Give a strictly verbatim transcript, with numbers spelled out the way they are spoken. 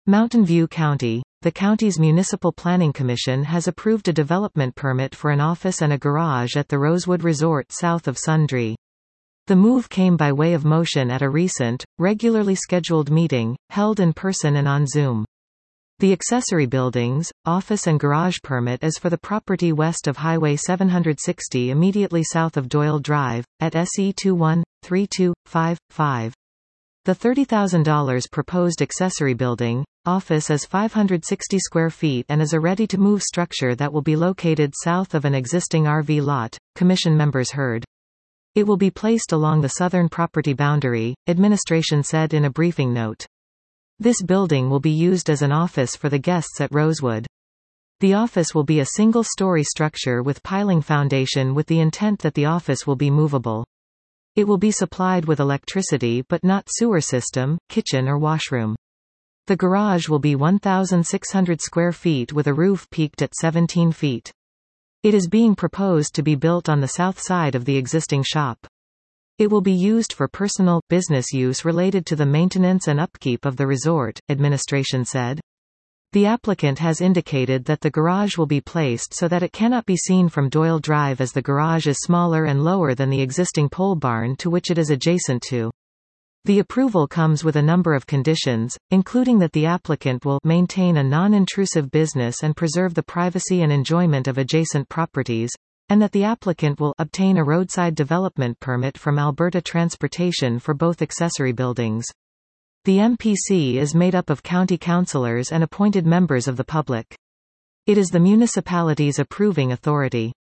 Mountain View County. The county's Municipal Planning Commission has approved a development permit for an office and a garage at the Rosewood Resort south of Sundre. The move came by way of motion at a recent, regularly scheduled meeting, held in person and on Zoom. The accessory buildings, office and garage permit is for the property west of Highway seven sixty immediately south of Doyle Drive, at S E two one three two five five. The thirty thousand dollars proposed accessory building, office is five hundred sixty square feet and is a ready-to-move structure that will be located south of an existing R V lot, Commission members heard. It will be placed along the southern property boundary, administration said in a briefing note. This building will be used as an office for the guests at Rosewood. The office will be a single-story structure with piling foundation with the intent that the office will be movable. It will be supplied with electricity but not sewer system, kitchen or washroom. The garage will be one thousand six hundred square feet with a roof peaked at seventeen feet. It is being proposed to be built on the south side of the existing shop. It will be used for personal, business use related to the maintenance and upkeep of the resort, administration said. The applicant has indicated that the garage will be placed so that it cannot be seen from Doyle Drive as the garage is smaller and lower than the existing pole barn to which it is adjacent to. The approval comes with a number of conditions, including that the applicant will maintain a non-intrusive business and preserve the privacy and enjoyment of adjacent properties, and that the applicant will obtain a roadside development permit from Alberta Transportation for both accessory buildings. The M P C is made up of county councillors and appointed members of the public. It is the municipality's approving authority.